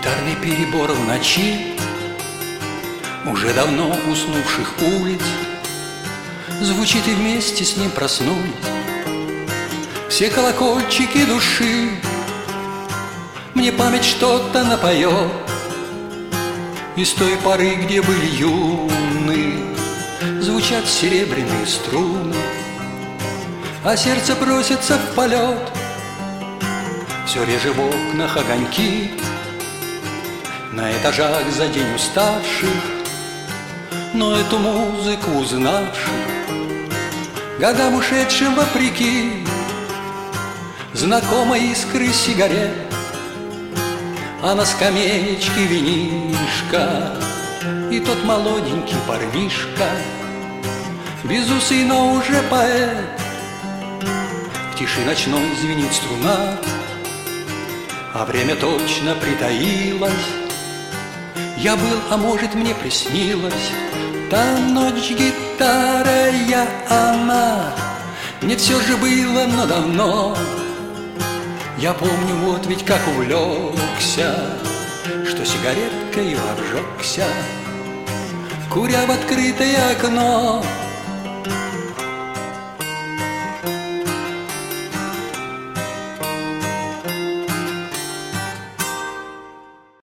Гитарный перебор в ночи уже давно уснувших улиц звучит, и вместе с ним проснулись все колокольчики души. Мне память что-то напоет из той поры, где были юны, звучат серебряные струны, а сердце просится в полет. Все реже в окнах огоньки, на этажах за день уставших, но эту музыку узнавших, годам ушедшим вопреки, знакома искры сигарет, а на скамеечке винишка и тот молоденький парнишка, безусый, но уже поэт. В тиши ночной звенит струна, а время точно притаилось. Я был, а может, мне приснилось та ночь гитара, она. Мне все же было, но давно. Я помню, вот ведь как увлекся, что сигареткой обжегся, куря в открытое окно.